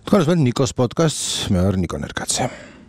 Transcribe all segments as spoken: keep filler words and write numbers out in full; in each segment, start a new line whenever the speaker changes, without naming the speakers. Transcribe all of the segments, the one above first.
თქვენს მე ნიკოს პოდკასტს მე ვარ ნიკო ნერკაცე.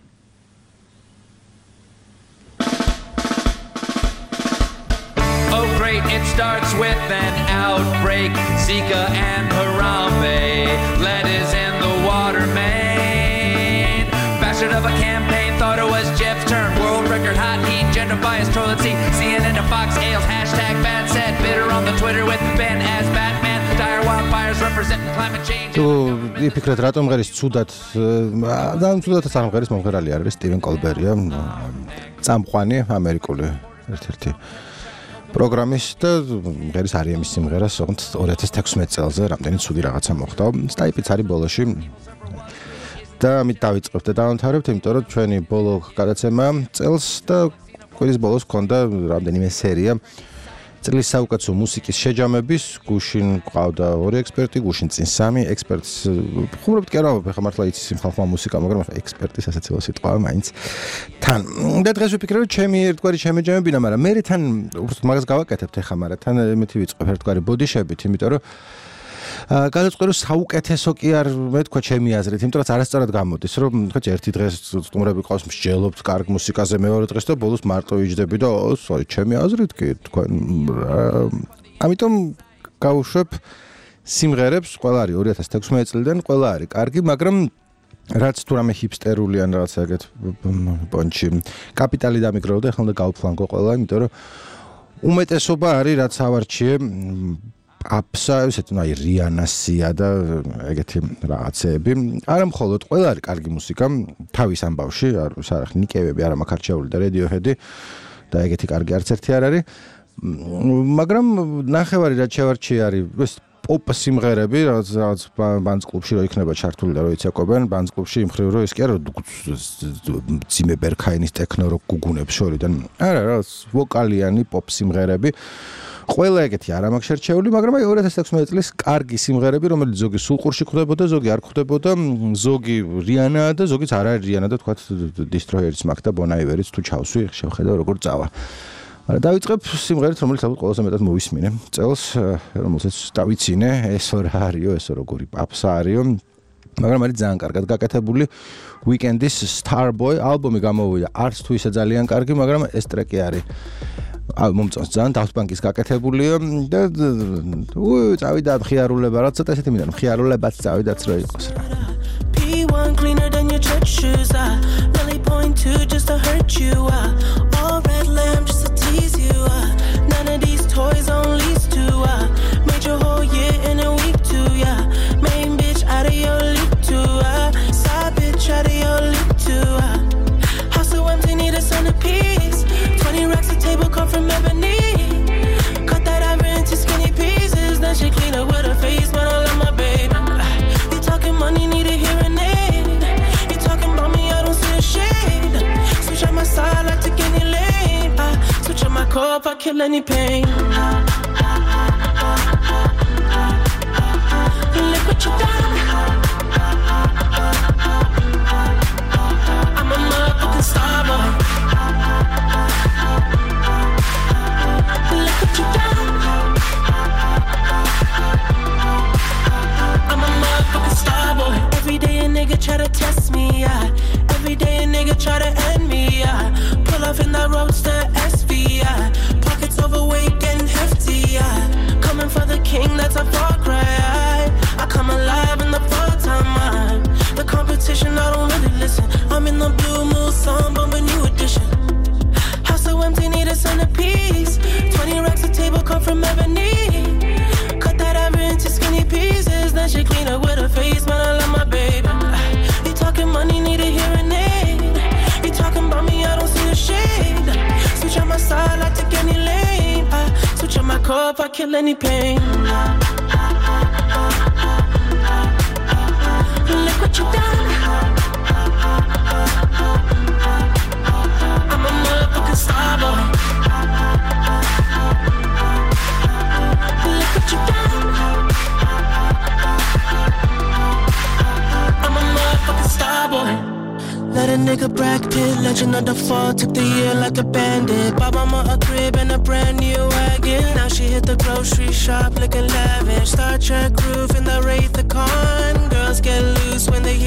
Oh great, it starts with an outbreak. Zika and Harambe, lead is in the water main. Bastard of a campaign, thought it was Jeff's turn. World record hot heat, gender bias toilet seat. C N N to Fox Ales, hashtag bad set. Bitter on the Twitter with Ben as Batman. Dire wildfires representing climate change.
თუ იფიქრეთ რატომ ღერის ცუდად და ცუდადაც არ ღერის მომღერალი არის სტივენ კოლბერია, წამყვანი ამერიკული ერთ-ერთი პროგრამის და ღერის არიემის სიმღერას ოღონდ ორი ათას თექვსმეტ წელზე რამდენი ცუდი რაღაცა მოხდა. სტაიპიც არის ბოლოში და ამით დავიწყებთ და დავამთავრებთ, იმიტომ რომ ჩვენი ბოლო გადაცემა წელს და კვირის ბოლოს ქონდა რამდენიმე სერია წლის საუკეთესო მუსიკის შეჯამების. გუშინ ყავდა ორი ექსპერტი, გუშინ წინ სამი ექსპერტს. ხუმრობთ კი არა, ხა მართლა იცის იმ ხალხმა მუსიკა, მაგრამ ექსპერტი სასაცილო სიტყვაა მაინც. თან და დღეს ვფიქრე, რომ ჩემი ერთგვარი შემეჯამებინა, მაგრამ მე თან უბრალოდ მაგას გავაკეთებთ ახლა, მაგრამ თან მეთი ვიწყებ ერთგვარი ბოდიშებით, იმიტომ რომ გადაწყვეტე რომ საუკეთესო კი არ მე თქვა ჩემი აზრით, იმიტომ რომ არასწორად გამოდის, რომ თქვა ერთი დღეს სტუმრები ყავს მსჯელობთ კარგ მუსიკაზე, მეორე დღეს და ბოლოს მარტო ვიჯდები და ო, ჩემი აზრით კი თქვა. ამიტომ გავუშვებ სიმღერებს, ყველა არის ორი ათას თექვსმეტ წლიდან, ყველა არის კარგი, მაგრამ რაც თუ რამე ჰიპსტერული ან რაღაცა ეგეთ პონჩი კაპიტალი დამიგროვდა, ახლა უნდა გავფლანგო ყველა, იმიტომ რომ უმეტესობა არის რაც ავარჩიე აფსა, ესეთ ნაი რიანასია და ეგეთი რაღაცეები. არა მხოლოდ ყველა არის კარგი მუსიკა, თავის ამბავში, არ ნიკევები, არა მაქარჩეული და რედიოჰედი და ეგეთი კარგი არც ერთი არ არის. მაგრამ ნახევარი რაც შევარჩიე არის ეს პოპ სიმღერები, რაც რაც ბანძ კლუბში რო იქნება ჩართული და რო იცეკვებენ, ბანძ კლუბში იმ ხრივ რო ის კი არა ძიმე ბერქაინის ტექნო როკ გუგუნებს შორიდან. არა, რაც ვოკალიანი პოპ სიმღერები. ყველა ეგეთი არ მაქვს შერჩეული, მაგრამ აი ორი ათას თექვსმეტ წლის კარგი სიმღერები, რომელიც ზოგი სულყურში ხვდებოდა, ზოგი არ ხვდებოდა, ზოგი რიანაა და ზოგიც არ არის რიანა და თქვათ დისტროიერიც მაქვს და ბონაივერიც თუ ჩავსვი, შევხედავ როგორ წავა. მაგრამ დავიწყებ სიმღერით, რომელიც ალბათ ყველაზე მეტად მოვისმინე წელს, რომელსაც დავიცინე, ესო რა არისო, ესო როგორი პაპსა არისო. მაგრამ არის ძალიან კარგად გაკეთებული Weekend-ის Starboy ალბომი გამოვიდა, არც თუ ისე ძალიან კარგი, მაგრამ ეს ტრეკი არის მომწონს ძალიან Daft Punk-ის გაკეთებულია და უი წავიდა მხიარულება რა ცოტა ესეთი მინდა მხიარულებაც წავიდაც რო იყოს რა.
P one cleaner than your church shoes. I really point to just to hurt you. I all red lamb just to tease you. I none of these toys on lease to. I made your whole year in a week too. Yeah, main bitch out of your league too. I side bitch out of your league too. I house so empty need a centerpiece. Twenty racks a table come from ebony. Cut that ivory into skinny pieces. Then she clean up with her face, but I love my baby. You talking money, need a hearing aid. You talking about me, I don't see a shade. Switch on my side, I take any lane. I switch on my core if I kill any pain. Look what you done. I'm a motherfucking star boy. Look what you done. I'm a motherfucking star boy. Every day a nigga try to test me, yeah. Every day a nigga try to end me, yeah. Pull off in that roadster S V, yeah. Pockets overweight getting hefty, yeah. Coming for the king, that's a far cry. I come alive in the fall time, man. The competition, I don't really listen. I'm in the blue moon song, but a new edition. House so empty, need a centerpiece. Twenty racks a table come from ebony. Cut that ivory into skinny pieces. Then she clean up with her face, man, I love my baby. You talking money, need a hearing aid. You talking about me, I don't see a shade. Switch on my side, I take any lane. I switch on my core if I kill any pain. Look what you done. I'm a motherfucking star boy. Look what you done. I'm a motherfucking star boy. Let a nigga Brad Pitt, legend of the fall, took the year like a bandit. Bought mama a crib and a brand new wagon. Now she hit the grocery shop looking lavish. Star Trek roof in the Wraith the Con. Girls get loose when they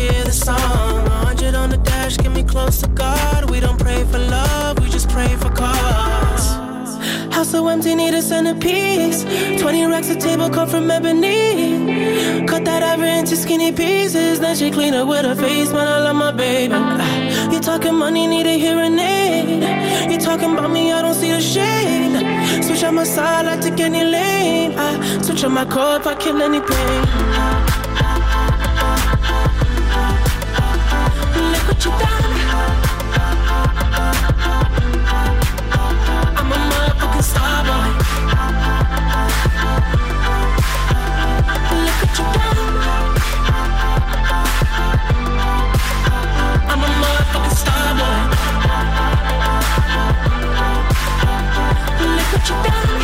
close to God. We don't pray for love, we just pray for cause. House so empty, need a centerpiece. Twenty racks of table cut from ebony. Cut that ever into skinny pieces. Then she clean up with her face, man, I love my baby. You talking money, need a hearing aid. You talking about me, I don't see the shade. Switch on my side, I take any lane. I switch on my core if I kill any pain. Look what you done. I'm a motherfucking star boy. Look what you done. I'm a motherfucking star boy. Look what you done.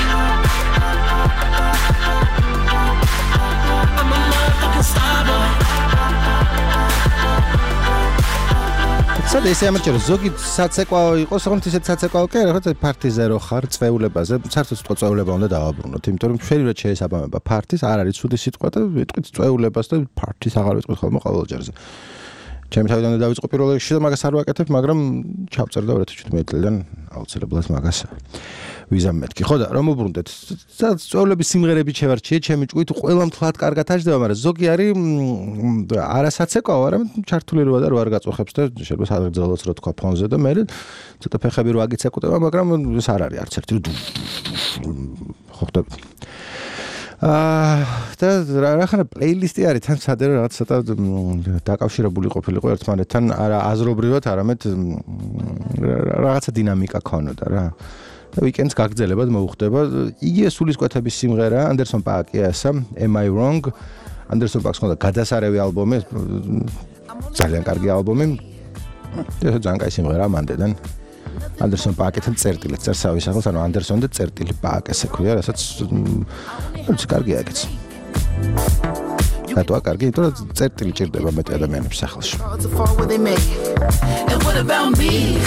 I'm a motherfucking star boy.
სადა ისე ამერჩევა ზოგი საცეკვაო იყოს, თუმცა ისეთ საცეკვაო კი რაღაცა ფარტიზე რო ხარ წვეულებაზე, საერთოდ თქო წვეულება უნდა დავაბრუნოთ, იმიტომ რომ შეიძლება შეესაბამება ფარტის, არ არის ცუდი სიტყვა და ვიტყვით წვეულებას და ფარტის აღარ ვიტყვით ხოლმე ყოველ ჯერზე. ჩემი თავიდან უნდა დავიწყო პირველ რიგში და მაგას არ ვაკეთებ, მაგრამ ჩავწერ და two thousand seventeen წლიდან აუცილებლად მაგას ვიზამ მეთქი. ხო და რომ უბრუნდეთ, წვეულების სიმღერები შევარჩიე, ჩემი ჭუით ყველამ თლად კარგად აჯდება, მაგრამ ზოგი არის არასაცეკვაო, არამედ ჩართული როა და რო არ გაწუხებს და შეიძლება სადღეგრძელოც რო თქვა ფონზე და მე ცოტა ფეხები რო აგიცეკუტება, მაგრამ ეს არ არის არც ერთი. ხო და აა და რა ხარ პლეილისტი არის თან სადე რაღაც ცოტა დაკავშირებული ყოფილიყო ერთმანეთთან, არა აზრობრივად, არამედ რაღაცა დინამიკა ქონოდა რა. და ვიკენდს გაგრძელებად მოუხდება. იგივე სულისკვეთების სიმღერა, ანდერსონ პააკია ესა, Am I Wrong? ანდერსონ პააკს ხონდა გადასარევი ალბომი, ძალიან კარგი ალბომი. და ძალიან კაი სიმღერა მანდედან. ანდერსონ პააკთან წერტილიც წერს თავის სახელს, ანუ ანდერსონ და წერტილი პააკ ესე ქვია, რასაც რაც კარგია ეგეც. რატოა კარგი? იმიტომ რომ წერტილი ჭირდება მეტი ადამიანების სახელში.
And what about me?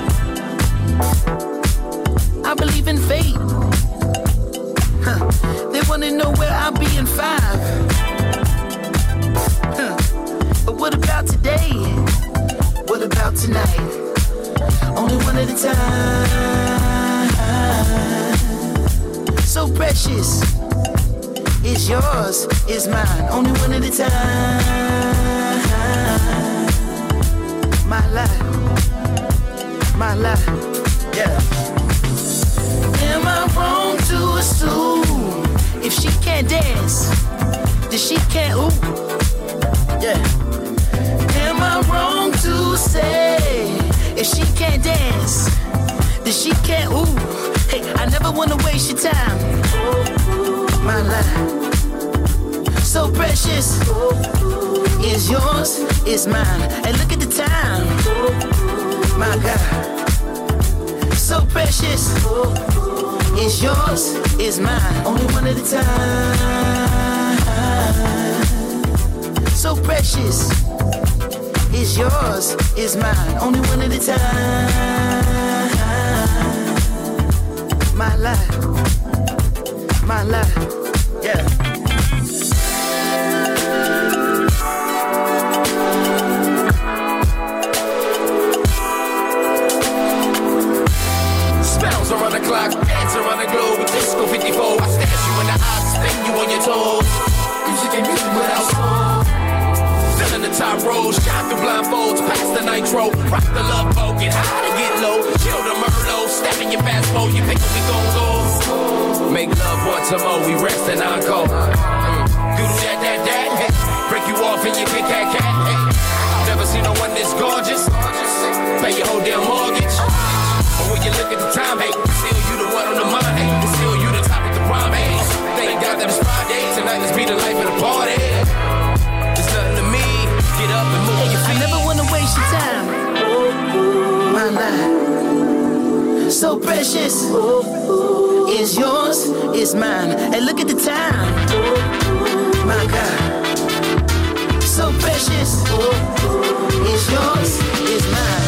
I believe in fate. Huh. They wanna know where I'll be in five. Huh. But what about today? What about tonight? Only one at a time. So precious. It's yours, it's mine. Only one at a time. My life. My life. Yeah. Am I wrong to assume if she can't dance, then she can't ooh? Yeah. Am I wrong to say if she can't dance, then she can't ooh? Hey, I never wanna waste your time. My life, so precious. It's yours, it's mine. And look at the time. My God. So precious, it's yours, it's mine. Only one at a time. So precious, it's yours, it's mine. Only one at a time. My life, my life, yeah.
Around the clock, dance around the globe with Disco fifty-four. I stash you in the eyes, spin you on your toes. Music and music without soul. Still in the top rows, shine through blindfolds, past the nitro. Rock the love boat, get high to get low. Chill the Merlot, step in your fast mode. You pick what we gon' go. Make love once a more, we rest and encore. Do that, that, that, hey. Break you off and you kick that cat, hey. Never seen no one this gorgeous. Pay your whole damn mortgage. But when you look at the time, hey, still you the one on the mind, hey, still you the top of the prime, hey. Thank God that it's Friday, tonight let's be the life of the party. It's nothing to me, get up and move your feet.
I never wanna waste your time. My life, so precious. It's yours, it's mine. Hey, look at the time. My God, so precious. It's yours, it's mine.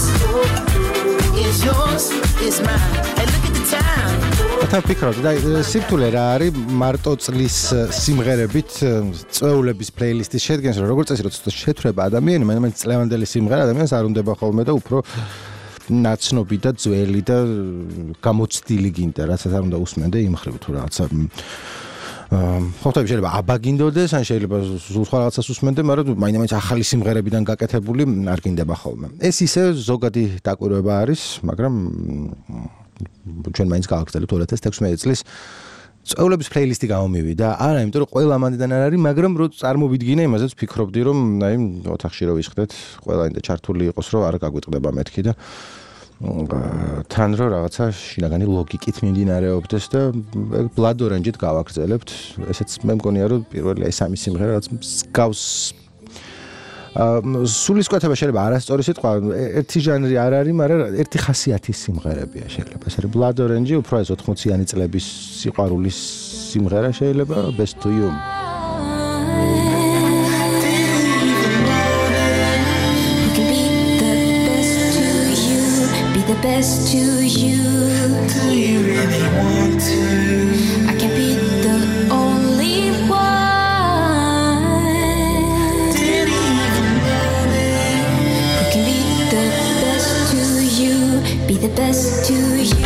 is yours, is mine. Hey, look at the time.
Თან ფიქრობ და სირთულე რა არის მარტო წლის სიმღერებით წვეულების პლეილისტის შედგენას, რომ როგორც წესი როცა შეთვრება ადამიანი, მაინც წლევანდელი სიმღერა ადამიანს არ უნდება ხოლმე და უფრო ნაცნობი და ძველი და გამოცდილი გინდა, რაც არ უნდა უსმენდე იმ ხრივ თუ რაღაცა ხოთები შეიძლება აბაგინდოდეს, ან შეიძლება სხვა რაღაცას უსმენდე, მაგრამ მაინც ახალი სიმღერებიდან გაკეთებული არ გინდება ხოლმე. ეს ისე ზოგადი დაკვირვება არის, მაგრამ ჩვენ მაინც გავაგრძელებთ ორი ათას თექვსმეტი წლის წვეულების პლეილისტი გამომივიდა. არა, იმიტომ რომ ყველა მანდიდან არ არის, მაგრამ რო წარმოვიდგინე, იმაზეც ვფიქრობდი, რომ აი ოთახში რო ვისხდეთ, ყველა ინდა ჩართული იყოს, რომ არ გაგვიტყდება მეთქი და თან რო რაღაცა შინაგანი ლოგიკით მიმდინარეობდეს და Blood Orange-ით გავაგრძელებთ. ესეც მე მგონია, რომ პირველი აი სამი სიმღერა რაც გავს სულისკვეთება შეიძლება არასწორი სიტყვა, ერთი ჟანრი არ არის, მაგრამ ერთი ხასიათის სიმღერებია შეიძლება. ეს არის Blood Orange, უფრო ეს ოთხმოციანი წლების სიყვარულის სიმღერა შეიძლება, Best to You.
The best to you. Do you really want to? I can be the only one. Didn't even know it. Who can be the best to you? Be the best to you.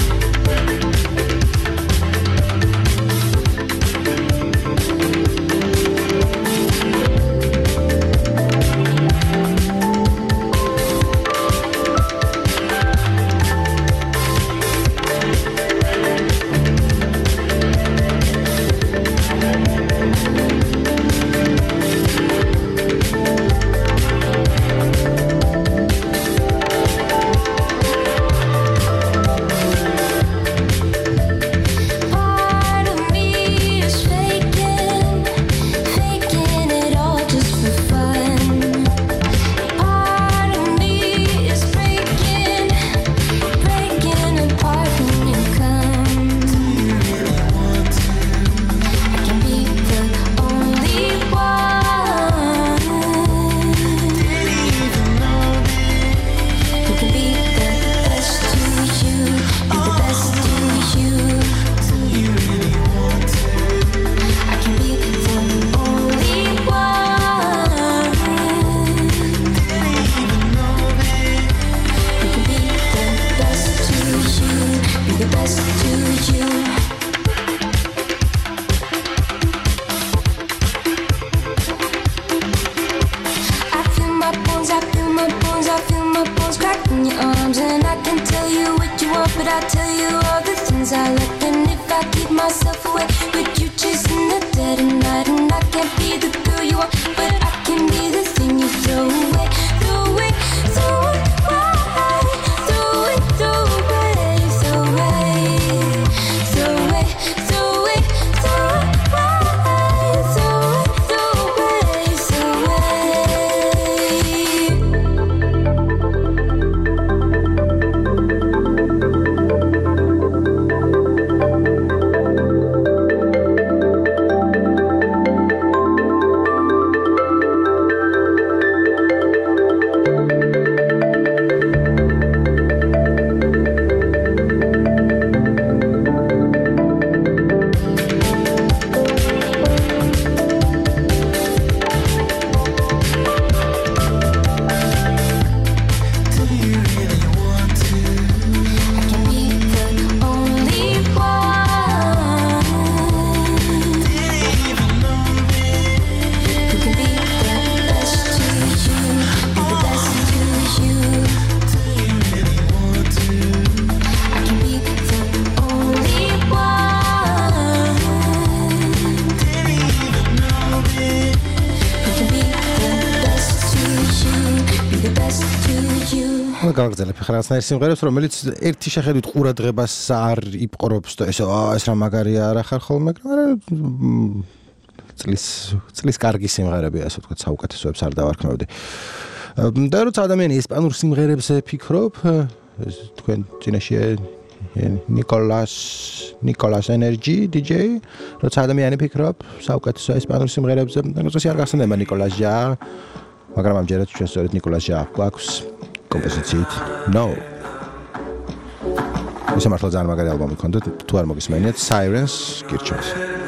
გავაგრძელებ ხა რაღაცნაირ სიმღერებს, რომელიც ერთი შეხედვით ყურადღებას არ იპყრობს და ესე აა ეს რა მაგარია არ ახარ ხოლმე, მაგრამ წლის წლის კარგი სიმღერებია, ასე ვთქვათ, საუკეთესოებს არ დავარქმევდი. და როცა ადამიანი ესპანურ სიმღერებზე ფიქრობ, თქვენ წინაშე ნიკოლას ნიკოლას ენერჯი დი-ჯეი, როცა ადამიანი ფიქრობ საუკეთესო ესპანურ სიმღერებზე, როცა არ გახსენდება ნიკოლას ჟა, მაგრამ ამჯერად ჩვენ სწორედ ნიკოლას ჟა გვაქვს. კომპოზიციით No. ეს მართლა ძალიან მაგარი ალბომი ქონდათ, თუ არ მოგისმენიათ, Sirens გირჩევს.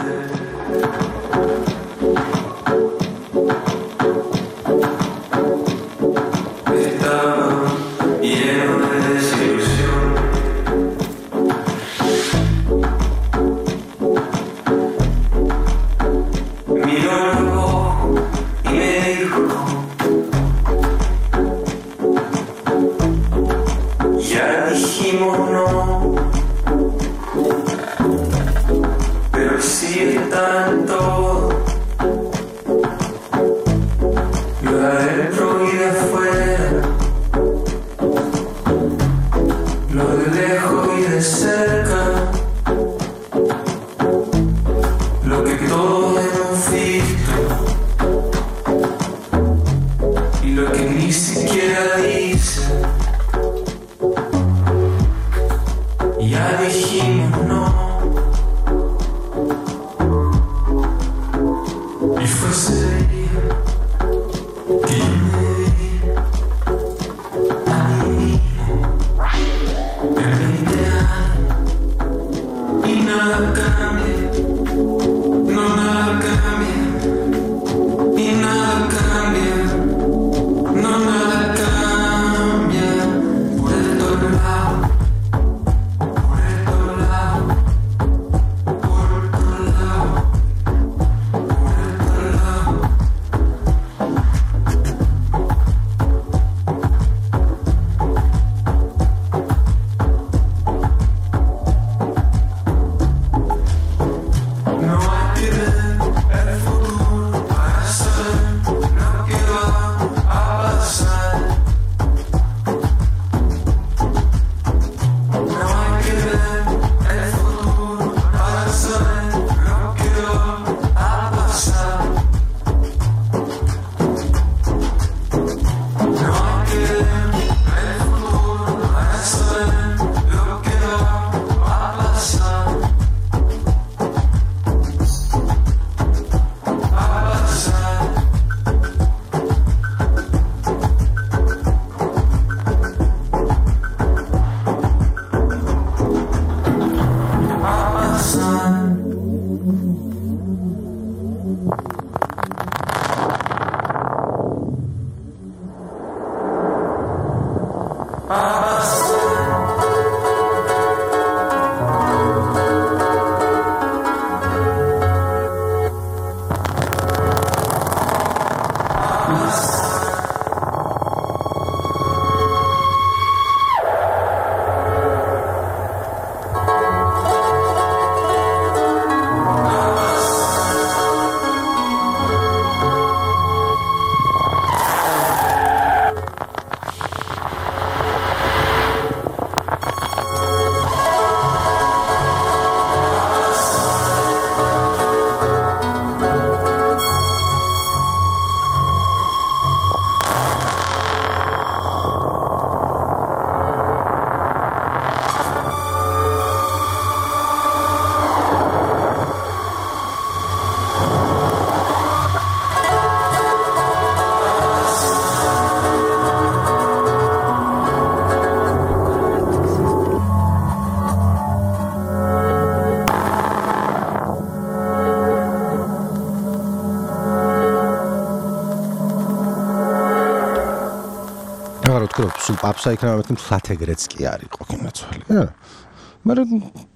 სულ პაპსა იქნება მეთქი მთლად ეგრეც კი არ იყო კინოცვალი. მაგრამ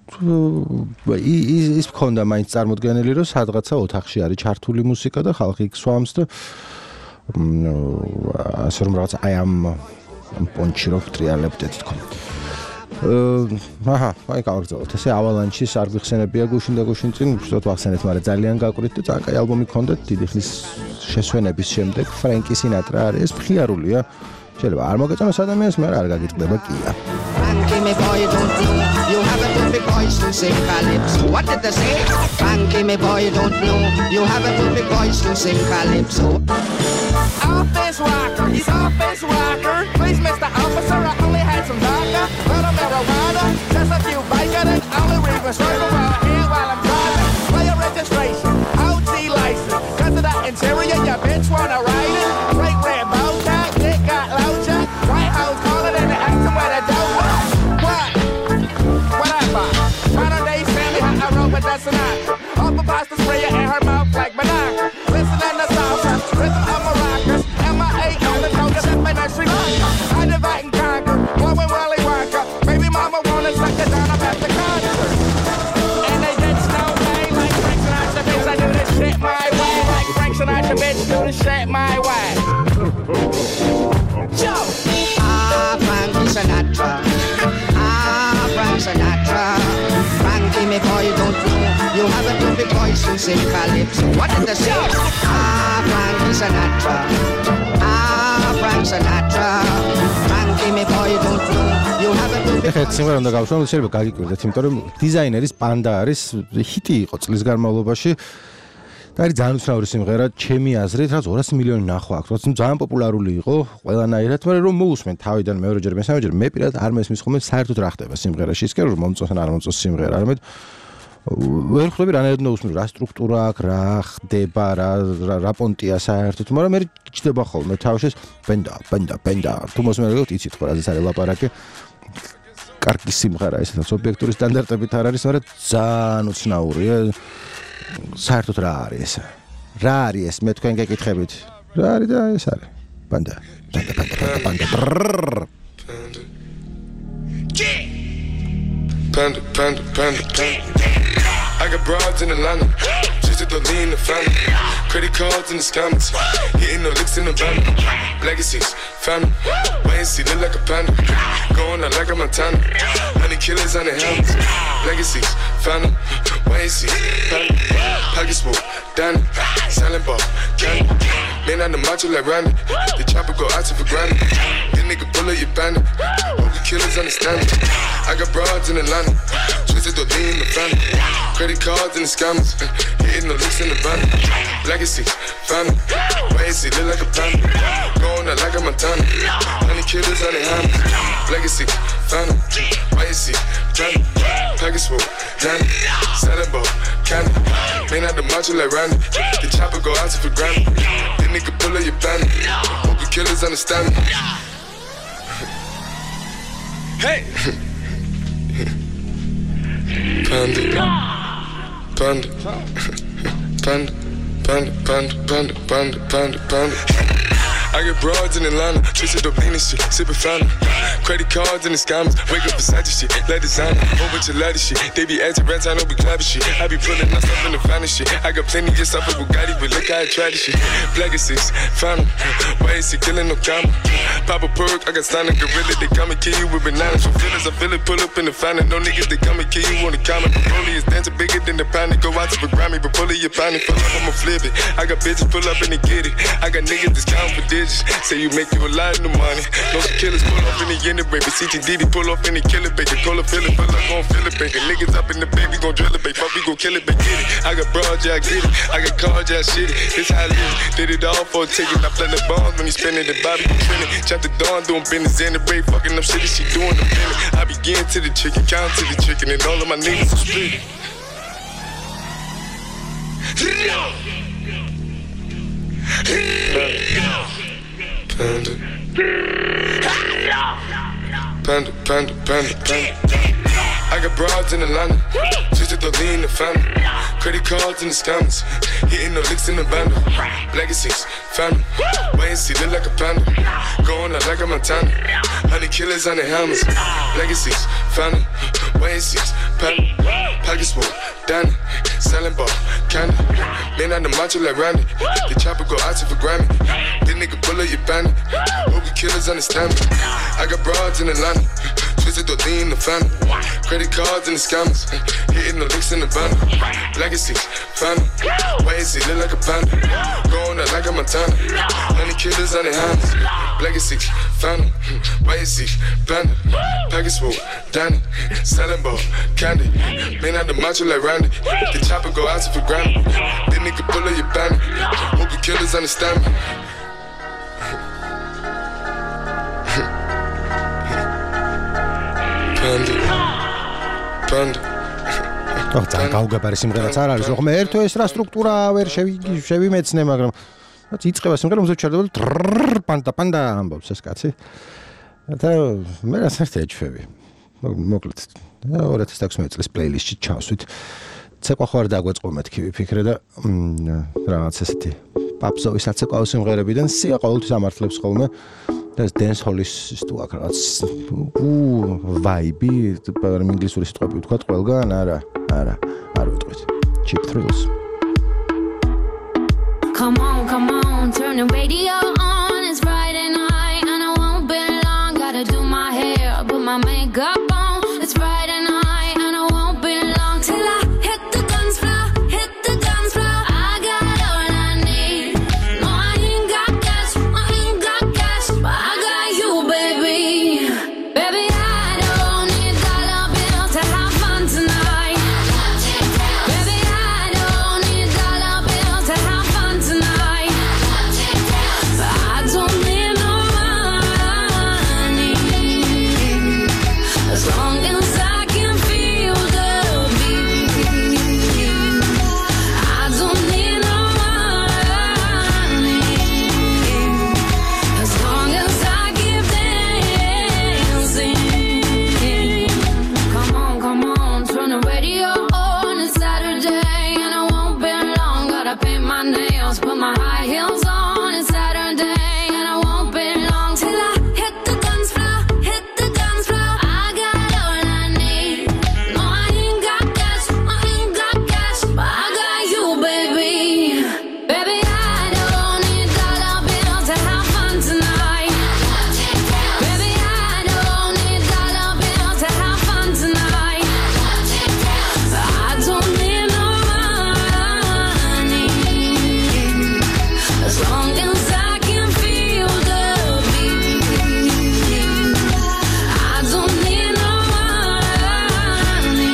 ის მქონდა მაინც წარმოდგენილი, რომ სადღაცა ოთახში არის ჩართული მუსიკა და ხალხი swams და ასე რომ რაღაც აი ამ პონჩი რო ტრიალებდეთ თქო. აჰა, აი გავაგზავნოთ. ესე Avalanche-ის არ გვიხსენებია გუშინ და გუშინ წინ, უბრალოდ ვახსენეთ, მაგრამ ძალიან გაკვირით და ძალიან კაი ალბომი ჰქონდათ დიდი ხნის შესვენების შემდეგ. Frankie Sinatra არის, ეს მხიარულია. შეიძლება არ მოგეწონოს ადამიანს, მაგრამ არ გაგიწყდება კია.
Frankie, me boy, don't know. You haven't told me boys to sing calypso. What did they say? Frankie, me boy, don't know. You haven't told me boys to sing calypso. Office walker, he's office walker. Please, Mister Officer, I only had some vodka, little marijuana, just a few Vicodin. Only read my story around here while I'm driving. Player registration, O T license. Cause of that interior, your bitch wanna ride it. Great red bow tie, dick got low jack, White House. upset my wife. Joe. Ah, Frankie Sinatra. Ah, Frank Sinatra. Frankie, me boy, don't know. You haven't to be voices in calypso. What did they say? Ah, Frankie Sinatra. Ah, Frank Sinatra. Frankie, me boy, don't know. You haven't to be.
ეხეთ სიმღერა უნდა გავშვათ, შეიძლება გაგიკვირდეთ, იმიტომ რომ დიზაინერის პანდა არის ჰიტი იყო წლის განმავლობაში. და არის ძალიან უცნაური სიმღერა, ჩემი აზრით, რაც ორასი მილიონი ნახვა აქვს. რაც ძალიან პოპულარული იყო ყველანაირად, მაგრამ რომ მოусმენ თავიდან მეორეჯერ, მესამეჯერ, მე პირადად არ მესმის ხოლმე საერთოდ რა ხდება სიმღერაში. ის კი რომ მომწონს ან არ მომწონს სიმღერა, არამედ ვერ ხვდები რანაირად უნდა უსმენ, რა სტრუქტურა აქვს, რა ხდება, რა რა პონტია საერთოდ, მაგრამ მე ჯდება ხოლმე თავშეს ბენდა, ბენდა, ბენდა. თუ მოსმენთ, იცით რა ეს არის ლაპარაკი. კარგი სიმღერა ეს, ობიექტური სტანდარტებით არ არის, მაგრამ ძალიან უცნაურია. საერთოდ რა არის ეს? რა არის ეს? მე თქვენ გეკითხებით. რა არის და ეს არის? ბანდა, ბანდა, ბანდა, ბანდა, ბანდა.
Panda, panda, panda, panda. I got broads in Atlanta, just to lean the family. Credit cards in the scammers, hitting no licks in the van. Legacies, family, wait and see, look like a panda. Going out like a Montana, honey killers on the helmets. Legacies, family, wait and see, family. Pockets full, Danny, selling ball, candy. Man on the macho like Randy, the chopper go out to for granted. This nigga pull up your bandit, hope the killers understand it. I got broads in Atlanta, twisted to lean the family. Credit cards and the scammers, hitting the licks in the van. Legacies, family, wait and see, look like a panda. Going out like a Montana, honey killers on the hands. Legacies, family, wait and see, family. Pockets full, Danny, selling ball, candy. Man out the macho like Randy, the chopper go out to for granted. This nigga pull up your bandit, hope the killers understand me. Hey! Panda, panda, panda, panda, panda, panda, panda, panda, panda. I get broads in Atlanta, twisted up lean and shit, sippin' fountain. Credit cards and the scammers, wake up beside your shit, let designer, whole bunch of ladder shit. They be acting rats, I know be clapping shit. I be pulling my stuff in the finest shit. I got plenty of stuff with Bugatti, but look how I try this shit. Black is six, fountain, why is he killing no comma? Pop a perk, I got signed a gorilla, they come and kill you with bananas. For feelings, I feel it, pull up in the fountain. No niggas, they come and kill you on the comment. The rollie is dancing bigger than the pound. Go out to the Grammy, but pull it, your pound, pull up, I'ma flip it. I got bitches, pull up and they get it. I got niggas that's counting for digits. Say you make you a lot of money. No some killers pull off in the end of baby. C T D D pull off in the killer baby. Call a feeling, pull up, gon' feel it, baby. Niggas up in the baby, gon' drill it, baby. Fuck, we gon' kill it, baby. Get it. I got broad, yeah, I get it. I got cards, yeah, I shit it. This how I live. Did it all for a ticket. I play the bombs when he spinning the Bobby, you trending. Chop the dawn, doing business in the break. Fucking up shit, she doing the minute. I begin to the chicken, count to the chicken, and all of my niggas are split. Panda. Panda, panda, panda, panda. I got broads in Atlanta, just to lean the family. Credit cards and the scammers, hitting the licks in the band. Legacies, family, wait and see, look like a panda. Going out like a Montana, honey killers on the helmets. Legacies, family, wait and see, panda. Pockets full, Danny, selling ball, candy. Man on the macho like Randy, the chopper go out to for Grammy. This nigga pull up your bandit, hope the killers understand me. I got broads in Atlanta, twisted to lean the family. Credit cards and the scammers, hitting the licks in the van. Legacies, family, wait and see, look like a panda. Going out like a Montana, honey killers on their hands. Legacies, family, wait and see, panda. Pockets full, Danny, selling ball, candy. Man out the macho like Randy, the chopper go out to for granted. This nigga pull up your bandit, hope the killers understand me. Panda, panda.
Oh, ძალიან გაუგებარი სიმღერაც არ არის. ხო მე ერთო ეს რა სტრუქტურა ვერ შევიმეცნე, მაგრამ რაც იწყება სიმღერა მზად ჩარდება პანდა პანდა ამბობს ეს კაცი. და მე რა საერთოდ ეჩვევი. მოკლედ ორი ათას ექვსმეტ წლის პლეილისტში ჩავსვით. ცეკვა ხო არ დაგვეწყო მეთქი ვიფიქრე და რაღაც ესეთი პაპსოვის აცეკვაო სიმღერებიდან სია ყოველთვის ამართლებს ხოლმე. და ეს dance hall-ის თუ აქ რაღაც უ ვაიბი, ინგლისური სიტყვები ვთქვათ ყველგან, არა, არა, არ ვიტყვით. Cheap Thrills.
Come on, come on, turn the radio on, it's Friday night, and I won't be long. Gotta do my hair, put my makeup on. It's Friday night, and I won't be long till I hit the dance floor, hit the dance floor. I got all I need. No, I ain't got cash, I ain't got cash, but I got you, baby. Baby, I don't need dollar bills to have fun tonight. Baby, I don't need dollar bills to have fun tonight. But I don't need no money, as long as I can feel the beat. I don't need no money, as long as I keep dancing. Come on, come on, turn the radio on. It's Saturday, and I won't be long. Gotta paint my nails, put my high heels on. It's Saturday, and I won't be long till I hit the dance floor, hit the dance floor. I got all I need. No, I ain't got cash, I ain't got cash, but I got you, baby. Baby, I don't need dollar bills to have fun tonight. Baby, I don't need dollar bills to have fun tonight. I don't need no money, as long as I can feel the beat. I don't need no money,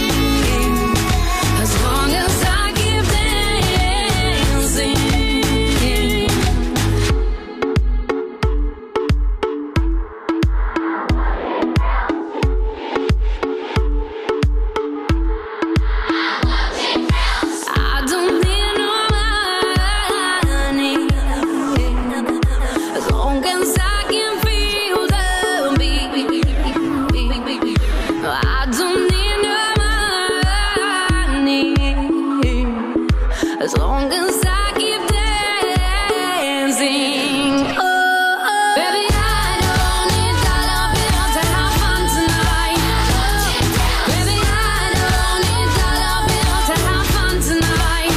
as long as I keep dancing. I don't need no money, as long as I can feel the beat. I don't need no money, as long as I keep dancing. Oh, oh. Baby, I don't need dollar bills to have fun tonight. Baby, I don't need dollar bills to have fun tonight.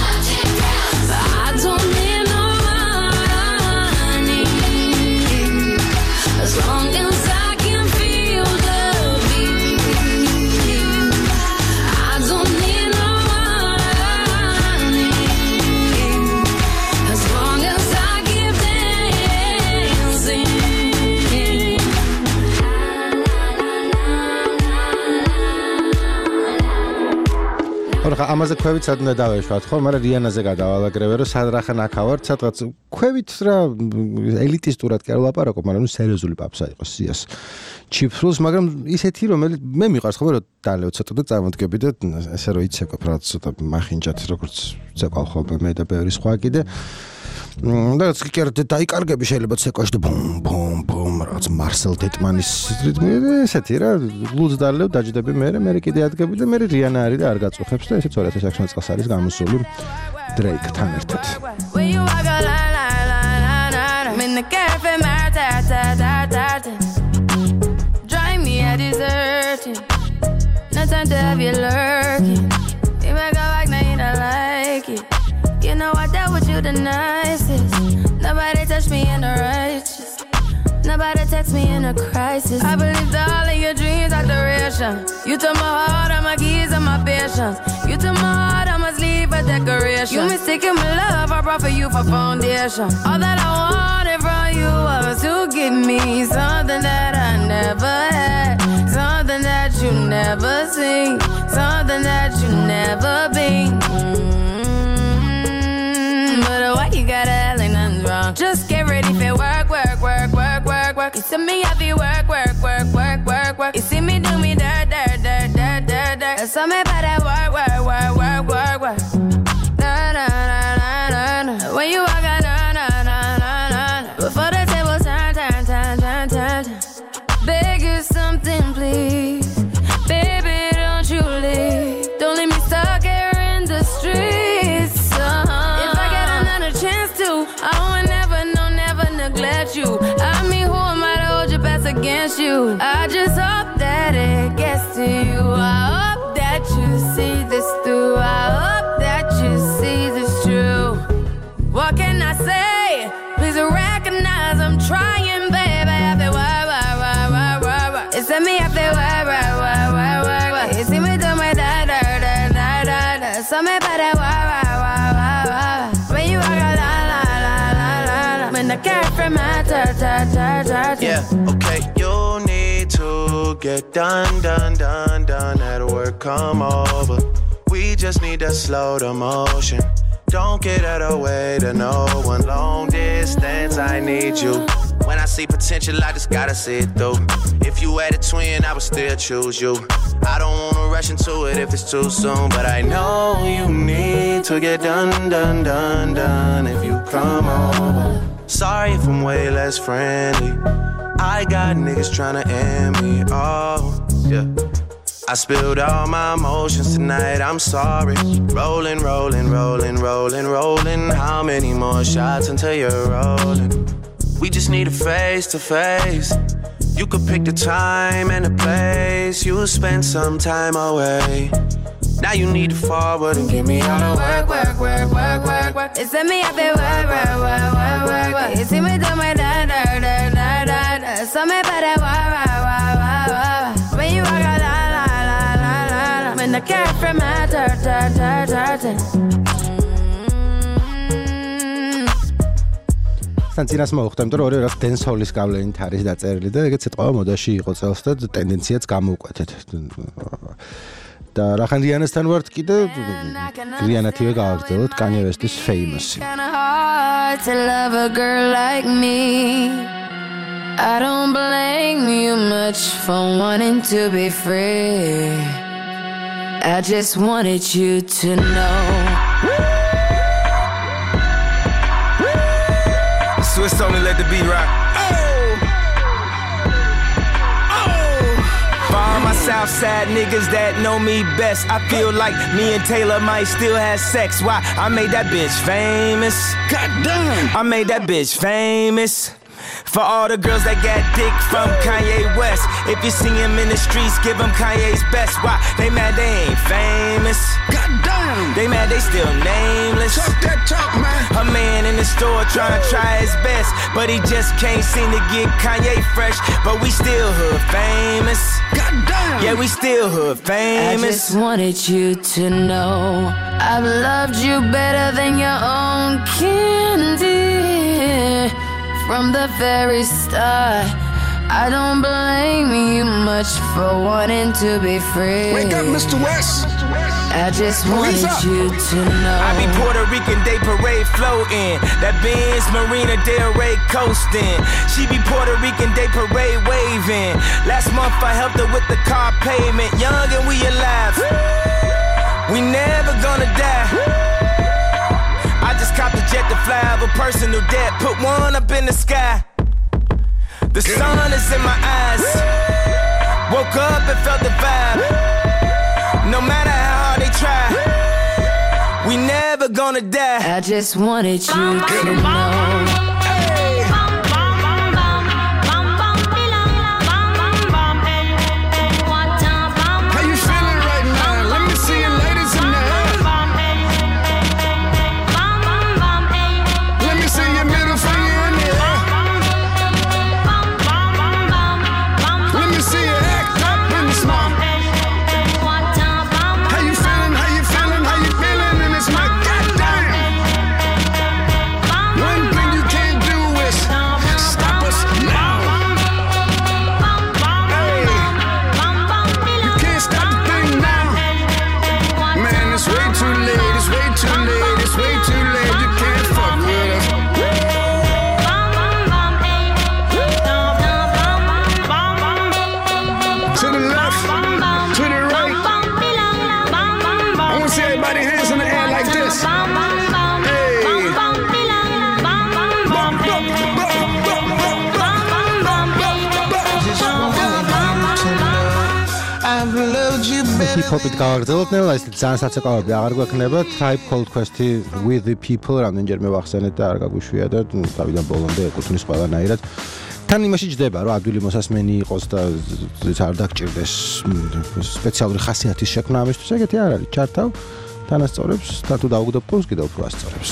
I don't need no money, as long as I can feel the beat. I don't need no money, as long as I keep dancing.
ხა ამაზე ქვევით სად უნდა დავეშვათ ხო? მაგრამ რიანაზე გადავალაგრევე რომ სად რახან აქავართ სადღაც ქვევით რა ელიტისტურად კი არ ვლაპარაკობ, მაგრამ ნუ სერიოზული პაპსა იყოს სიას ჩიფრულს, მაგრამ ისეთი რომელიც მე მიყვარს ხო რომ დალევ ცოტა და წამოდგები და ესე რომ იცეკობ რა ცოტა მახინჯათ როგორც ცეკვავ ხოლმე მე და ბევრი სხვა კიდე და კიდე დაიკარგები შეიძლება ცეკვაში და ბუმ ბუმ ბუმ რაც მარსელ დეტმანის რიტმი ესეთი რა ლუდს დალევ დაჯდები მე მე კიდე ადგები და მე რიანა არის და არ გაწუხებს და ესეც ორი ათას ექვსმეტ წელს არის გამოსული დრეიკთან ერთად.
When you walk a line, line, line, line, line, I'm in the cafe, my ta ta ta ta ta. Drive me a deserting. No time to have you lurking. You make a back, now you don't like it. You know I dealt with you the nicest. Nobody touched me in the righteous. Nobody text me in a crisis. I believed all of your dreams are duration. You took my heart, all my keys, and my patience. You took my heart, I must leave a decoration. You mistaken my love, I brought for you for foundation. All that I wanted from you was to give me something that I never had, something that you never seen, something that you never been. Mm-hmm. But why you gotta act like nothing's wrong? Just get ready for work, work, work, work, work, work. You see me, I be work, work, work, work, work, work. You see me do me dirt, dirt, dirt, dirt, dirt, dirt. There's something about that work, work, work, work, work, work. Na na na na na na. When you walk out, na na na na na. Before the table turn, turn, turn, turn, turn, turn. Beg you something, please, baby, don't you leave. Don't leave me stuck here in the streets. Uh-huh. If I get another chance to, I would never, no, never neglect you. I mean, who am I to hold your best against you? I just hope that it gets to you. I hope that you see this through. I hope that you see this true. What can I say? the carefree matter, tar, tar, tar, tar.
Yeah, okay. You need to get done, done, done, done. At work, come over. We just need to slow the motion. Don't get out of the way to no one. Long distance, I need you. When I see potential, I just gotta see it through. If you had a twin, I would still choose you. I don't wanna rush into it if it's too soon, but I know you need to get done, done, done, done if you come over. Sorry if I'm way less friendly. I got niggas tryna end me, oh, yeah. I spilled all my emotions tonight, I'm sorry. Rolling, rolling, rolling, rolling, rolling. How many more shots until you're rolling? We just need a face to face. You could pick the time and the place. You'll spend some time away. Now you need to forward and give me all the work, work, work, work, work, work.
It's me up there, work, work, work, work, work, work. You see me do my da, da, da, da, da, da. So me better, work, work, work, work, work. When you walk out, la, la, la, la, la, la. When the carefree matter, tar, tar, tar, tar.
სანცინას მოუხდა, იმიტომ რომ ორი რაღაც dance hall-ის გავლენით არის დაწერილი და ეგეც სიტყვა მოდაში იყო წელს და ტენდენციაც გამოვკვეთეთ. და რახანდიანესთან ვართ კიდე გვიანათივე გავაგრძელოთ Kanye West-ის Famous.
To love a girl like me, I don't blame you much for wanting to be free. I just wanted you to know.
Swiss only let the beat rock. Oh, oh. For all my Southside niggas that know me best, I feel like me and Taylor might still have sex. Why? I made that bitch famous. God damn. I made that bitch famous. For all the girls that got dick from Kanye West, if you see him in the streets, give him Kanye's best. Why? They mad they ain't famous. God damn. They mad they still nameless. Talk that talk, man. A man in the store trying to try his best, but he just can't seem to get Kanye fresh. But we still hood famous. God damn. Yeah, we still hood famous.
I just wanted you to know I've loved you better than your own candy. From the very start, I don't blame you much for wanting to be free.
Wake up, Mister West.
I just wanted you to know.
I be Puerto Rican Day Parade floating. That Benz Marina Del Rey coasting. She be Puerto Rican Day Parade waving. Last month I helped her with the car payment. Young and we alive. We never gonna die. I just copped a jet to fly over personal debt. Put one up in the sky. The sun is in my eyes. Woke up and felt the vibe. No matter how hard they try, we never gonna die.
I just wanted you to know.
Hip-hop-ით გავაგრძელოთ ნელა, ეს ძალიან საცეკვავები აღარ გვექნება. Tribe Called Quest-ი With The People რამდენჯერმე ვახსენეთ და არ გაგვიშვია და თავიდან ბოლომდე ეკუთვნის ყველანაირად. თან იმაში ჯდება, რომ ადვილი მოსასმენი იყოს და არ დაგჭირდეს სპეციალური ხასიათის შექმნა ამისთვის, ეგეთი არ არის. ჩართავ თანასწორებს და თუ დაუგდებ პულს კიდევ უფრო ასწორებს.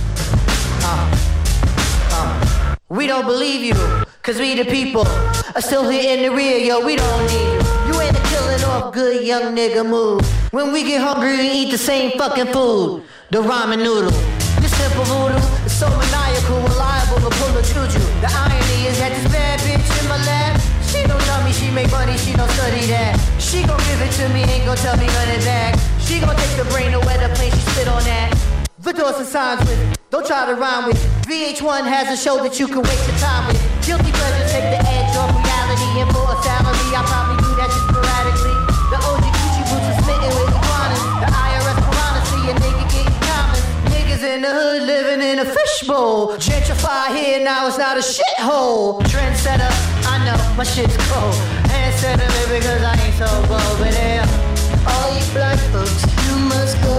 We don't believe you, cause we the people are still here in the rear, yo, we don't need you. You ain't a killing off good young nigga move. When we get hungry, we eat the same fucking food. The ramen noodle, the simple voodoo, so maniacal, reliable to pull a juju. The irony is that this bad bitch in my lap, she don't tell me she make money, she don't study that. She gon' give it to me, ain't gon' tell me none of that. She gon' take the brain away the plane, she spit on that. The doors and signs with, don't try to rhyme with. V H one has a show that you can waste your time with. Guilty pleasures take the edge off reality, and for a salary, I probably do that just sporadically. The O G Gucci boots are smitten with iguanas. The I R S piranha see a nigga getting common. Niggas in the hood living in a fishbowl. Gentrify here, now it's not a shithole. Trendsetter, I know, my shit's cold. Handsetter, baby, cause I ain't so bold. But yeah, all you black folks, you must go.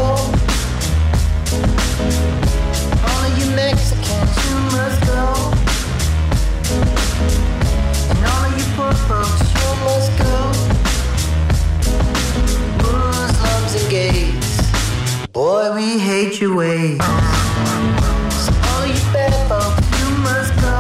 All of you Mexicans, you must go. And all of you poor folks, you must go. Muslims and gays, boy, we hate your ways. So all you bad folks, you must go.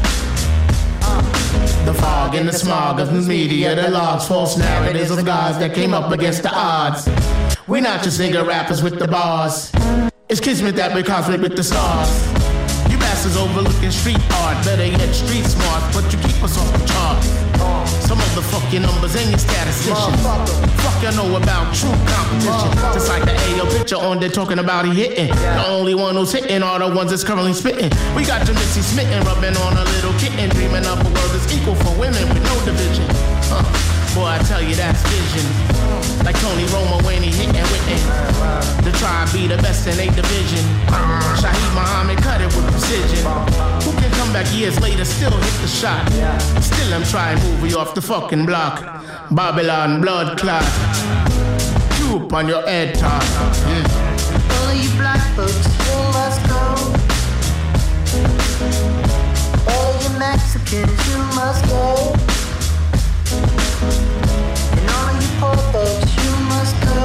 The fog and the smog of the media, the logs, false narratives of gods that came up against the odds. We're not just nigga rappers with the bars. It's kismet that we're conflict with the stars. You bastards overlooking street art, better yet street smart, but you keep us off the chart. Some of the fucking numbers and your statisticians. Fuck you know about true competition. Just like the A O picture on there talking about he hitting. The only one who's hitting are the ones that's currently spitting. We got your Missy smitten, rubbing on a little kitten, dreaming up a world that's equal for women with no division. Huh. Boy, I tell you that's vision. Like Tony Romo when he hitting with it. To try and be the best in a division. Shaheed Muhammad cut it with precision. Who can come back years later, still hit the shot? Still I'm trying to move you off the fucking block. Babylon blood clot. Droop on your head top. Yeah.
All of you black folks, you must go. All of you Mexicans, you must go. And all of you poor folks, you must go.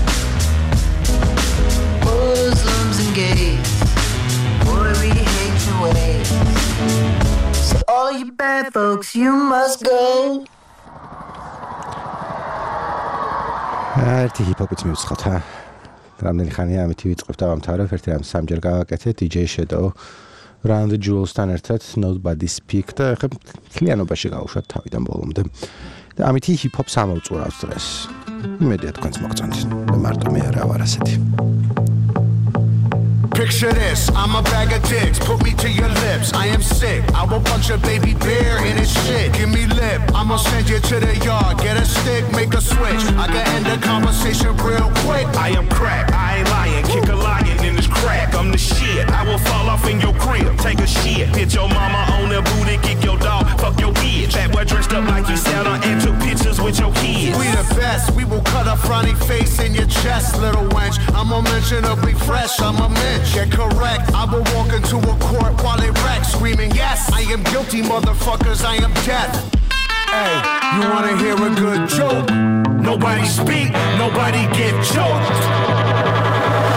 Muslims and gays, boy, we hate your ways. So all of you bad folks, you must go.
ერთი ჰიპ-ჰოპიც მივცხოთ, ჰა. რამდენი ხანია ამით ვიწყებთ ავამთავრებ, ერთი რამ სამჯერ გავაკეთე დი ჯეი Shadow, Round the Jewels-თან ერთად Nobody Speak და ხე მთლიანობაში გავუშვათ თავიდან ბოლომდე. და ამითი ჰიპ-ჰოპს ამოვწურავს დღეს. იმედია თქვენც მოგწონთ. და მარტო მე არა ვარ ასეთი.
Picture this, I'm a bag of dicks, put me to your lips, I am sick, I will punch a baby bear in his shit, give me lip, I'ma send you to the yard, get a stick, make a switch, I can end the conversation real quick.
I am crack, I ain't lying, kick a lion in this crack, I'm the shit, I will fall off in your crib, take a shit, hit your mama on the booty, kick your dog, fuck your bitch, that boy dressed up like you Santa and took pictures with your kids.
We the best, we will cut a frowny face in your chest, little wench, I'm unmentionably fresh, I'm a mensch. Get correct, I will walk into a court while they wreck, screaming, yes, I am guilty, motherfuckers, I am death. Hey, you wanna hear a good joke?
Nobody speak, nobody get choked.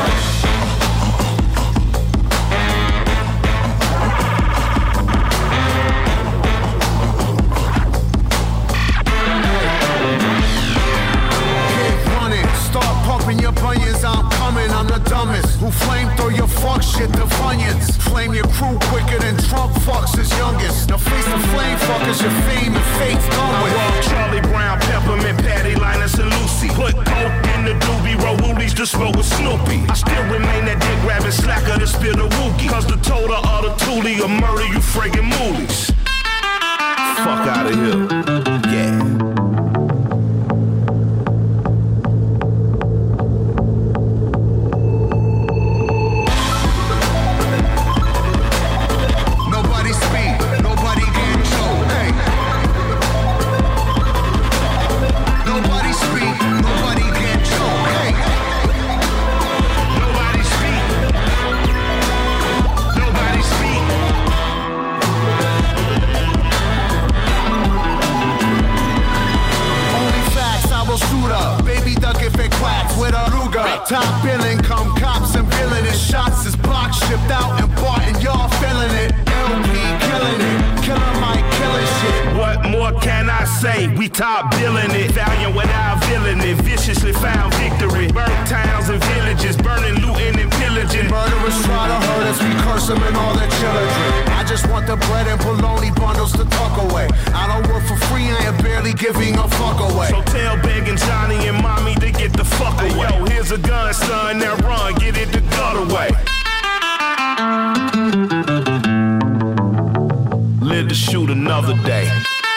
Your bunions, I'm coming, I'm the dumbest. Who flame throw your fuck shit to Funyuns. Flame your crew quicker than Trump fucks his youngest. Now face the flame fuckers, your fame and fate's done with.
I walk Charlie Brown, Peppermint, Patty, Linus, and Lucy. Put coke in the doobie, roll woolies to smoke with Snoopy. I still remain that dick grabbing slacker to spill the wookie. Cause the total of the toolie will murder you friggin' moolies. Fuck out of here. Yeah.
Top billing, come cops and billing it. Shots is blocked, shipped out and bought, and y'all feeling it. L P killing it, killer Mike killing shit.
What more can I say? We top billing it, valiant without villain it. Viciously found victory. Burnt towns and villages, burning, looting, and pillaging.
Murderers try to hurt us, we curse them and all their children. I just want the bread and bologna bundles to tuck away. I don't work for free, I am barely giving a fuck away.
So tell begging Johnny and mommy to get the fuck away. Hey, yo, here's a gun, son, now run, get it the gut away. Live to shoot another day.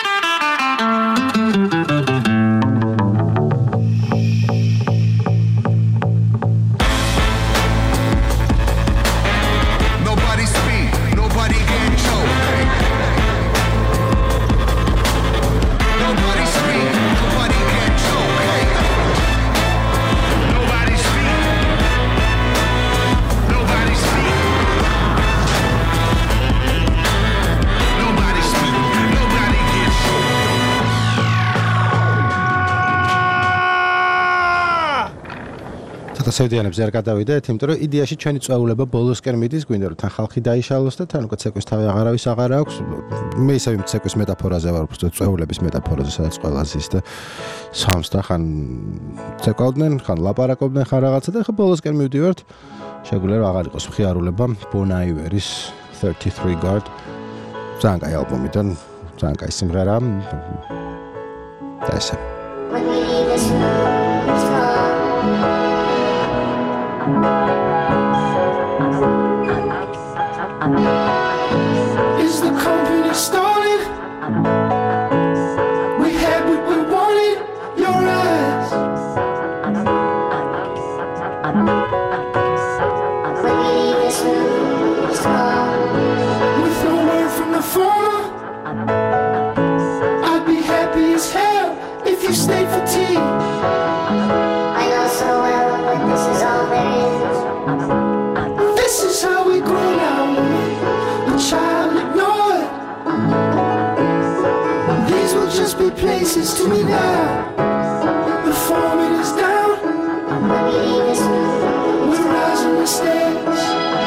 სევდიანებზე არ გადავიდეთ, იმიტომ რომ იდეაში ჩვენი წვეულება ბოლოსკენ მიდის, გვინდა რომ თან ხალხი დაიშალოს და თან უკვე ცეკვის თავი აღარავის აღარ აქვს. მე ისევ იმ ცეკვის მეტაფორაზე ვარ, უბრალოდ წვეულების მეტაფორაზე, სადაც ყველა ზის და სვამს და ხან ცეკვავდნენ, ხან ლაპარაკობდნენ, ხან რაღაცა და ხა ბოლოსკენ მივდივართ. შეგვიძლია რომ აღარ იყოს მხიარულება Bon Iveris thirty-three Guard. ძალიან კაი ალბომიდან, ძალიან კაი სიმღერა. და ესე.
Is the company stalling? We had what we wanted, your eyes. With no word from the phone, I'd be happy as hell if you stayed for tea. I know so well what this is all there is. This is how we grow now, a child ignored. These will just be places to me now. The foreman is down. We're rising the stage.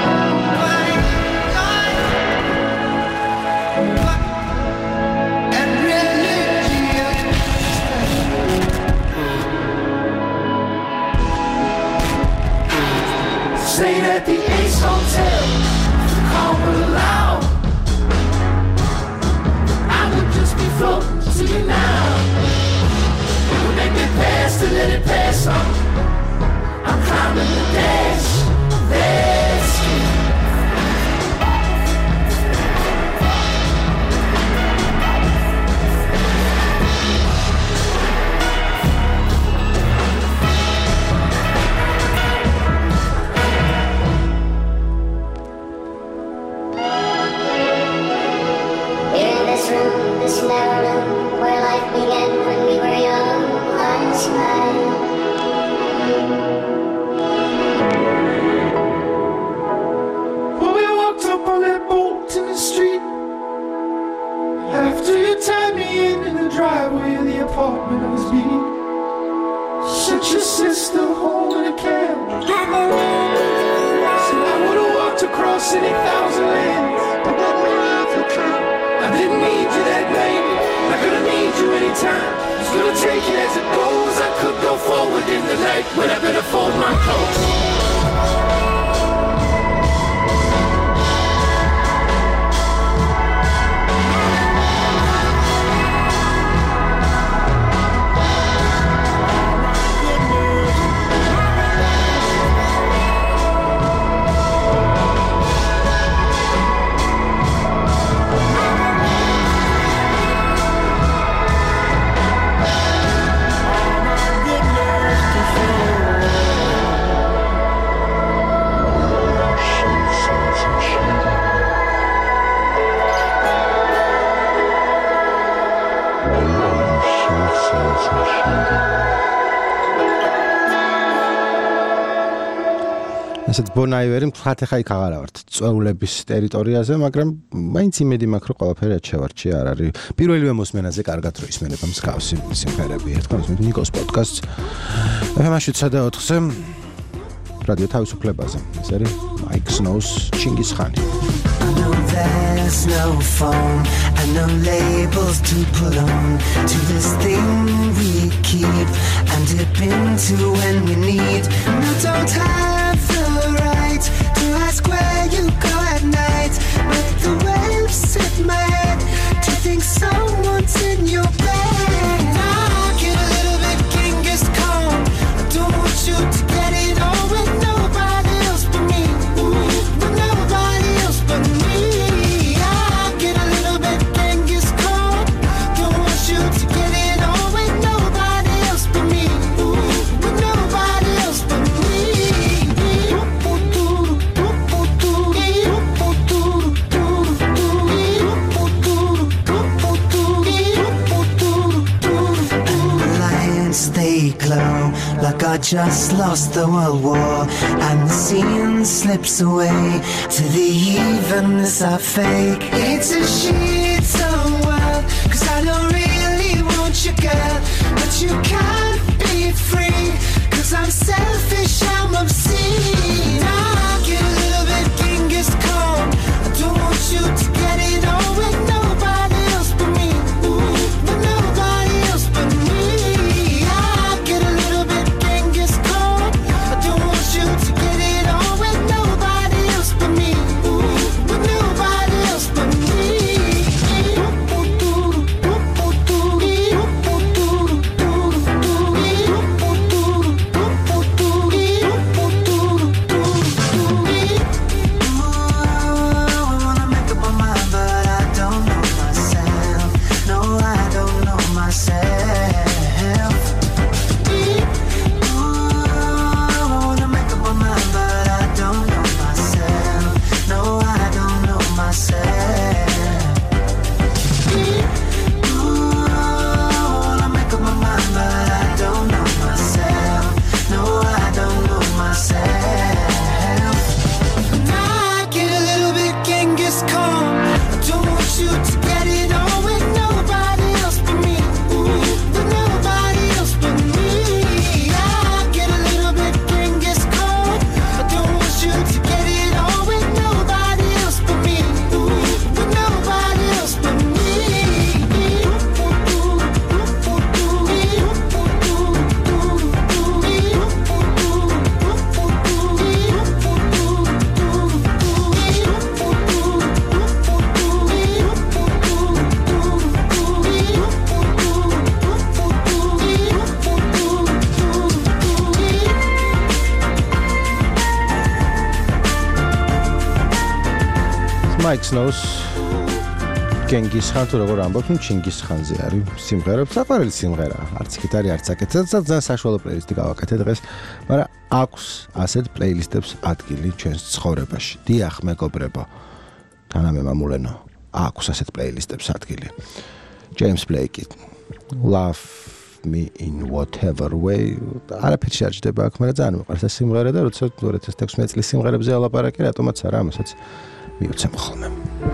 Staying at the Ace Hotel, call it loud. I would just be floating to you now. It would make me pass to let it pass on. I'm climbing the dash, that street. This narrow room where life began when we were young, last night. When we walked up on that boat in the street, after you tied me in in the driveway of the apartment I was being, sent your sister home in a cab. Said I would have walked across any thousand lands. I didn't need you that night, I could've need you anytime. Just gonna take it as it goes. I could go forward in the night, but I better fold my clothes.
ასეთ Bon Iver-ი მთლად ხა იქ აღარა ვართ წვეულების ტერიტორიაზე, მაგრამ მაინც იმედი მაქვს, რომ ყველაფერი აჩევარჩი არ არის. პირველივე მოსმენაზე კარგად რო ისმენება მსგავსი სიმღერები. ერთხელ ისმენთ ნიკოს პოდკასტს ეფ ემ შვიდსა და ოთხზე რადიო თავისუფლებაზე. ეს არის Mike Snows Chingis Khan.
There's no phone and no labels to put on to this thing we keep and dip into when we need. You don't have the right to ask where you go at night. fake low, like I just lost the world war, and the scene slips away to the evenness I fake. It's a shit so wild, cause I don't really want you, girl, but you can't be free, cause I'm selfish, I'm obscene. I get a little bit Genghis Khan, I don't want you to get it on with nobody else but me, ooh, but nobody else but me. I get a little bit Genghis Khan, I don't want you to get it on with nobody else but me, ooh, but nobody else but me.
Mike Snows გენგის ხან თუ როგორ ამბობთ, ნუ ჩინგის ხანზე არის სიმღერა, საყვარელი სიმღერა, არც იქით არის, არც აქეთ, ძალიან საშუალო პლეილისტი გავაკეთე დღეს, მაგრამ აქვს ასეთ პლეილისტებს ადგილი ჩვენს ცხოვრებაში. დიახ, მეგობრებო, თანამე მამულენო, აქვს ასეთ პლეილისტებს ადგილი. James Blake, Love Me in Whatever Way, არაფერი შეარჩდება აქ, მაგრამ ძალიან მიყვარს ეს სიმღერა და როცა ორი ათას თექვსმეტ წლის სიმღერებზე ალაპარაკი, რატომაც არა, ამასაც მიუცემ ხოლმე.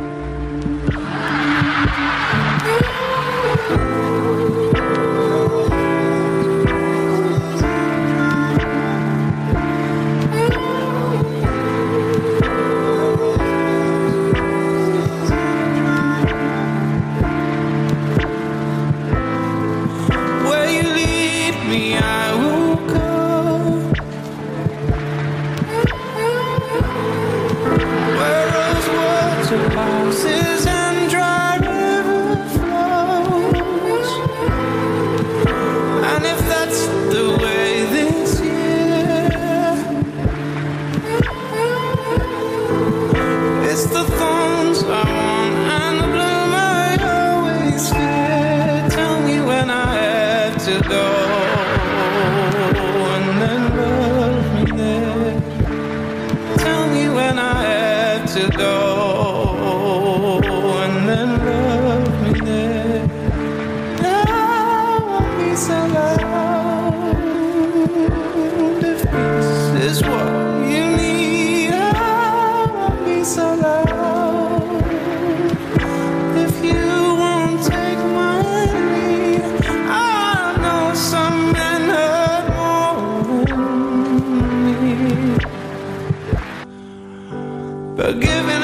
But giving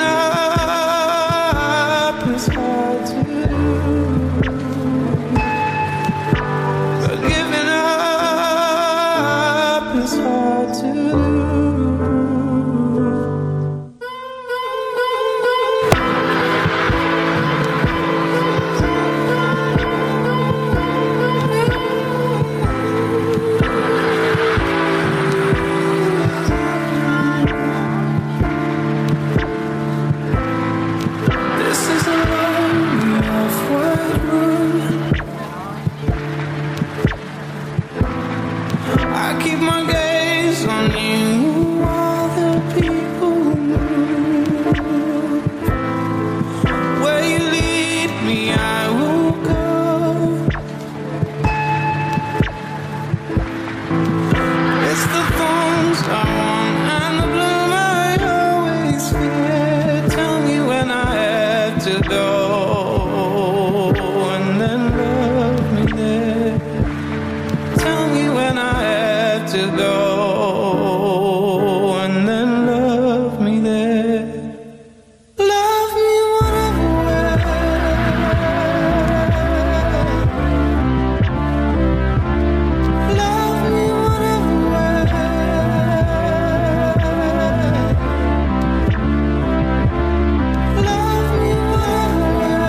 up is hard to do. But giving up to go and then love me there. Tell me when I have to go and then love me there. Love me whatever way. Love me whatever way. Love me whatever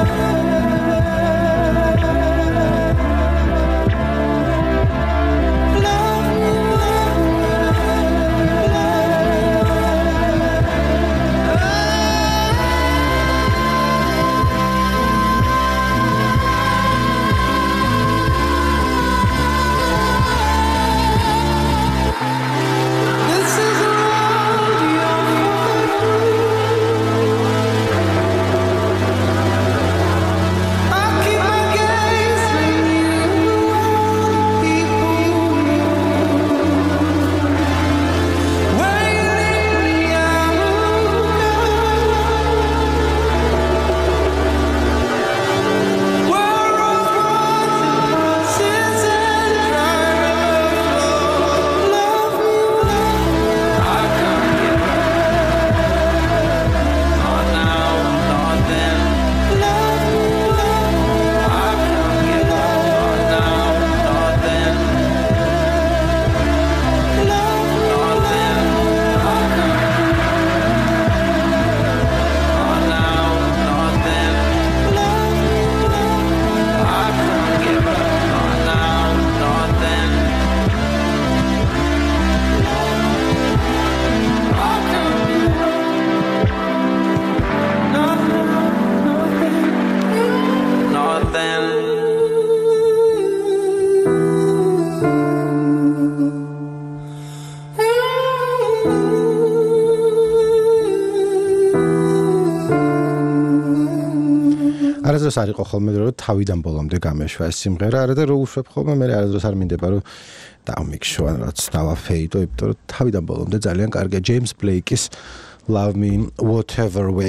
არასდროს არ იყო ხოლმე რომ თავიდან ბოლომდე გამეშვა ეს სიმღერა, არა და რო უშვებ ხოლმე მე არასდროს არ მინდება რომ დავმიქშვა რაც დავაფეიდო, იმიტომ რომ თავიდან ბოლომდე ძალიან კარგია ჯეიმს ბლეიკის Love Me Whatever Way.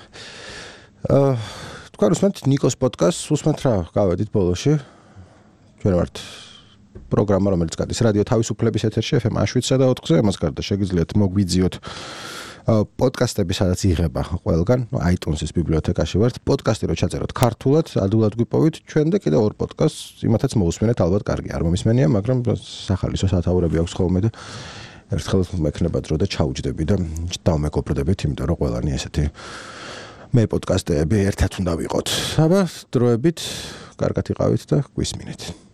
აა თქვენ უსმენთ ნიკოს პოდკასტს, უსმენთ რა, გავედით ბოლოში. ჩვენ ვართ პროგრამა, რომელიც გადის რადიო თავისუფლების ეთერში ეფ ემ შვიდსა და ოთხზე, ამას გარდა შეგიძლიათ მოგვიძიოთ პოდკასტები, სადაც იღება ყველგან, iTunes-ის ბიბლიოთეკაში ვართ. პოდკასტი რო ჩაწეროთ ქართულად, ადვილად გვიპოვით, ჩვენ და კიდევ ორ პოდკასტს, იმათაც მოусმენთ, ალბათ კარგი არ მომისმენია, მაგრამ სახალისო სათაურები აქვს ხოლმე და ერთხელ მექნება დრო და ჩაუჯდები და დავმეგობრდებით, იმიტომ რომ ყველანი ესეთი მე პოდკასტები ერთად უნდა ვიყოთ. აბა დროებით კარგად იყავით და გვისმინეთ.